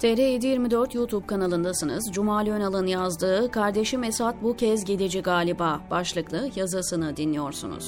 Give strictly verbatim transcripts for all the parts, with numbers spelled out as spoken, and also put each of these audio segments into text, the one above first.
T R yedi yirmi dört YouTube kanalındasınız. Cumali Önal'ın yazdığı "Kardeşim Esad bu kez gidici galiba" başlıklı yazısını dinliyorsunuz.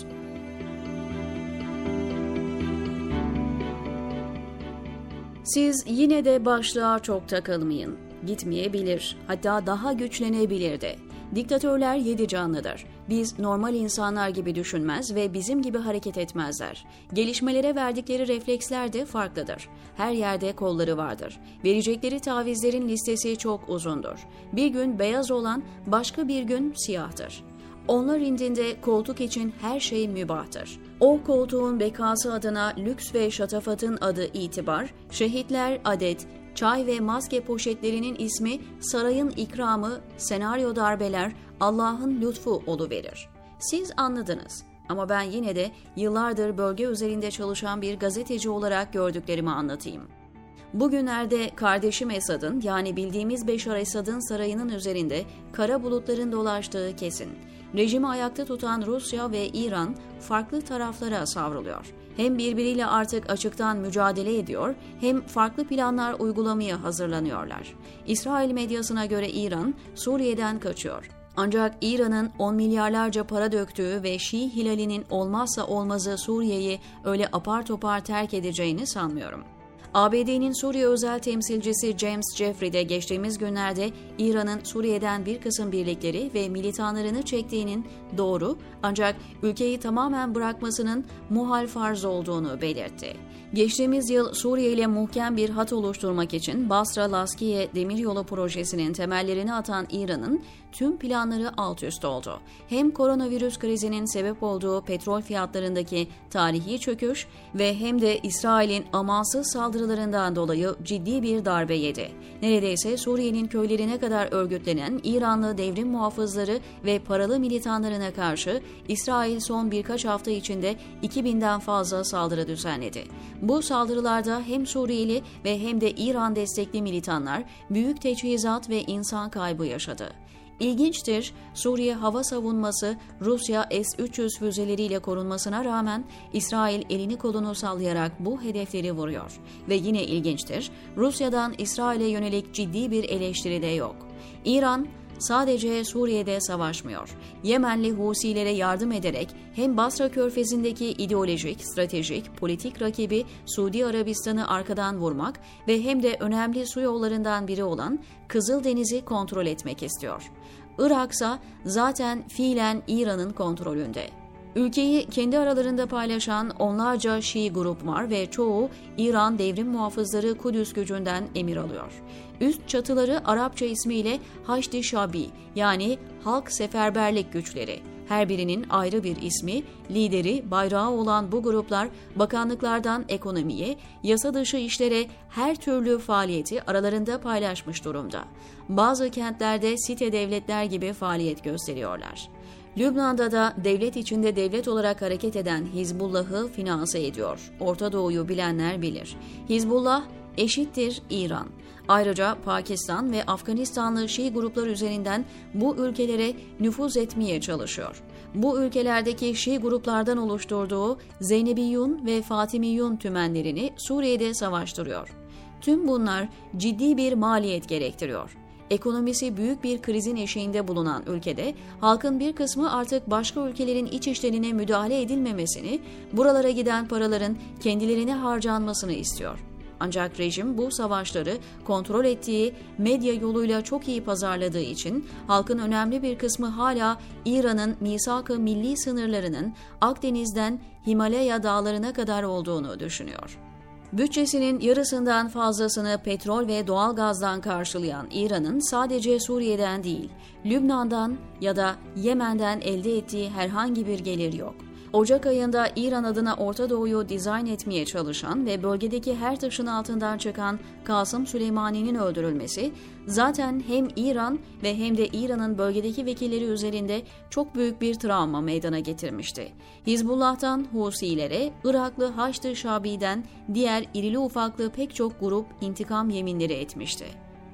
Siz yine de başlığa çok takılmayın. Gitmeyebilir, hatta daha güçlenebilir de. Diktatörler yedi canlıdır. Biz normal insanlar gibi düşünmez ve bizim gibi hareket etmezler. Gelişmelere verdikleri refleksler de farklıdır. Her yerde kolları vardır. Verecekleri tavizlerin listesi çok uzundur. Bir gün beyaz olan başka bir gün siyahtır. Onlar indinde koltuk için her şey mübahtır. O koltuğun bekası adına lüks ve şatafatın adı itibar, şehitler adet, çay ve maske poşetlerinin ismi sarayın ikramı, senaryo darbeler, Allah'ın lütfu oluverir. Siz anladınız ama ben yine de yıllardır bölge üzerinde çalışan bir gazeteci olarak gördüklerimi anlatayım. Bugünlerde kardeşim Esad'ın, yani bildiğimiz Beşar Esad'ın sarayının üzerinde kara bulutların dolaştığı kesin. Rejimi ayakta tutan Rusya ve İran farklı taraflara savruluyor. Hem birbiriyle artık açıktan mücadele ediyor, hem farklı planlar uygulamaya hazırlanıyorlar. İsrail medyasına göre İran, Suriye'den kaçıyor. Ancak İran'ın on milyarlarca para döktüğü ve Şii hilalinin olmazsa olmazı Suriye'yi öyle apar topar terk edeceğini sanmıyorum. A B D'nin Suriye özel temsilcisi James Jeffrey de geçtiğimiz günlerde İran'ın Suriye'den bir kısım birlikleri ve militanlarını çektiğinin doğru, ancak ülkeyi tamamen bırakmasının muhal farz olduğunu belirtti. Geçtiğimiz yıl Suriye ile muhkem bir hat oluşturmak için Basra-Laskiye demiryolu projesinin temellerini atan İran'ın tüm planları alt üst oldu. Hem koronavirüs krizinin sebep olduğu petrol fiyatlarındaki tarihi çöküş ve hem de İsrail'in amansız saldırılarından dolayı ciddi bir darbe yedi. Neredeyse Suriye'nin köylerine kadar örgütlenen İranlı devrim muhafızları ve paralı militanlarına karşı İsrail son birkaç hafta içinde iki binden fazla saldırı düzenledi. Bu saldırılarda hem Suriyeli ve hem de İran destekli militanlar büyük teçhizat ve insan kaybı yaşadı. İlginçtir, Suriye hava savunması Rusya S üç yüz füzeleriyle korunmasına rağmen İsrail elini kolunu sallayarak bu hedefleri vuruyor. Ve yine ilginçtir, Rusya'dan İsrail'e yönelik ciddi bir eleştiri de yok. İran sadece Suriye'de savaşmıyor. Yemenli Husilere yardım ederek hem Basra Körfezi'ndeki ideolojik, stratejik, politik rakibi Suudi Arabistan'ı arkadan vurmak ve hem de önemli su yollarından biri olan Kızıldeniz'i kontrol etmek istiyor. Irak'sa zaten fiilen İran'ın kontrolünde. Ülkeyi kendi aralarında paylaşan onlarca Şii grup var ve çoğu İran Devrim Muhafızları Kudüs gücünden emir alıyor. Üst çatıları Arapça ismiyle Haçd-ı Şabi, yani Halk Seferberlik Güçleri. Her birinin ayrı bir ismi, lideri, bayrağı olan bu gruplar bakanlıklardan ekonomiye, yasa dışı işlere her türlü faaliyeti aralarında paylaşmış durumda. Bazı kentlerde site devletler gibi faaliyet gösteriyorlar. Lübnan'da da devlet içinde devlet olarak hareket eden Hizbullah'ı finanse ediyor. Orta Doğu'yu bilenler bilir. Hizbullah eşittir İran. Ayrıca Pakistan ve Afganistanlı Şii gruplar üzerinden bu ülkelere nüfuz etmeye çalışıyor. Bu ülkelerdeki Şii gruplardan oluşturduğu Zeynebiyun ve Fatimiyun tümenlerini Suriye'de savaştırıyor. Tüm bunlar ciddi bir maliyet gerektiriyor. Ekonomisi büyük bir krizin eşiğinde bulunan ülkede halkın bir kısmı artık başka ülkelerin iç işlerine müdahale edilmemesini, buralara giden paraların kendilerine harcanmasını istiyor. Ancak rejim bu savaşları kontrol ettiği medya yoluyla çok iyi pazarladığı için halkın önemli bir kısmı hala İran'ın misak-ı milli sınırlarının Akdeniz'den Himalaya dağlarına kadar olduğunu düşünüyor. Bütçesinin yarısından fazlasını petrol ve doğalgazdan karşılayan İran'ın sadece Suriye'den değil, Lübnan'dan ya da Yemen'den elde ettiği herhangi bir gelir yok. Ocak ayında İran adına Orta Doğu'yu dizayn etmeye çalışan ve bölgedeki her taşın altından çıkan Kasım Süleymani'nin öldürülmesi zaten hem İran ve hem de İran'ın bölgedeki vekilleri üzerinde çok büyük bir travma meydana getirmişti. Hizbullah'tan Husilere, Iraklı Haçd-ı Şabi'den diğer irili ufaklı pek çok grup intikam yeminleri etmişti.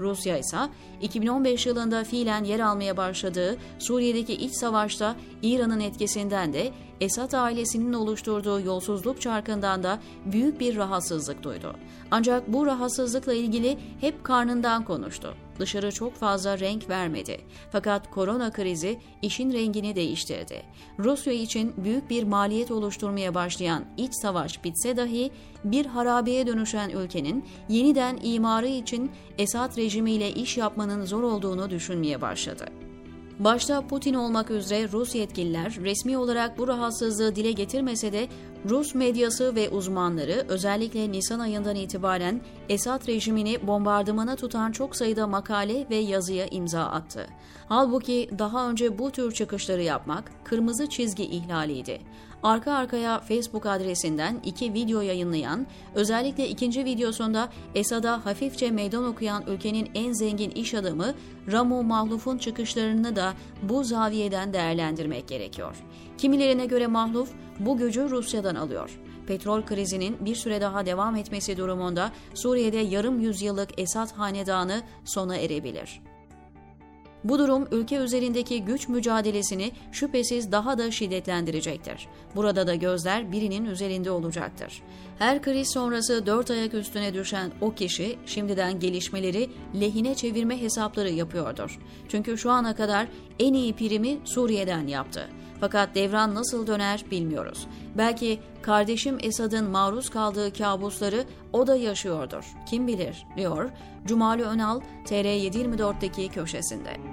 Rusya ise iki bin on beş yılında fiilen yer almaya başladığı Suriye'deki iç savaşta İran'ın etkisinden de Esad ailesinin oluşturduğu yolsuzluk çarkından da büyük bir rahatsızlık duydu. Ancak bu rahatsızlıkla ilgili hep karnından konuştu. Dışarı çok fazla renk vermedi. Fakat korona krizi işin rengini değiştirdi. Rusya için büyük bir maliyet oluşturmaya başlayan iç savaş bitse dahi bir harabeye dönüşen ülkenin yeniden imarı için Esad rejimiyle iş yapmanın zor olduğunu düşünmeye başladı. Başta Putin olmak üzere Rus yetkililer resmi olarak bu rahatsızlığı dile getirmese de Rus medyası ve uzmanları özellikle Nisan ayından itibaren Esad rejimini bombardımana tutan çok sayıda makale ve yazıya imza attı. Halbuki daha önce bu tür çıkışları yapmak kırmızı çizgi ihlaliydi. Arka arkaya Facebook adresinden iki video yayınlayan, özellikle ikinci videosunda Esad'a hafifçe meydan okuyan ülkenin en zengin iş adamı Ramu Mahluf'un çıkışlarını da bu zaviyeden değerlendirmek gerekiyor. Kimilerine göre Mahluf bu gücü Rusya'dan alıyor. Petrol krizinin bir süre daha devam etmesi durumunda Suriye'de yarım yüzyıllık Esad hanedanı sona erebilir. Bu durum ülke üzerindeki güç mücadelesini şüphesiz daha da şiddetlendirecektir. Burada da gözler birinin üzerinde olacaktır. Her kriz sonrası dört ayak üstüne düşen o kişi şimdiden gelişmeleri lehine çevirme hesapları yapıyordur. Çünkü şu ana kadar en iyi primi Suriye'den yaptı. Fakat devran nasıl döner bilmiyoruz. Belki kardeşim Esad'ın maruz kaldığı kabusları o da yaşıyordur. Kim bilir, diyor Cumali Önal T R yedi yirmi dört'teki köşesinde.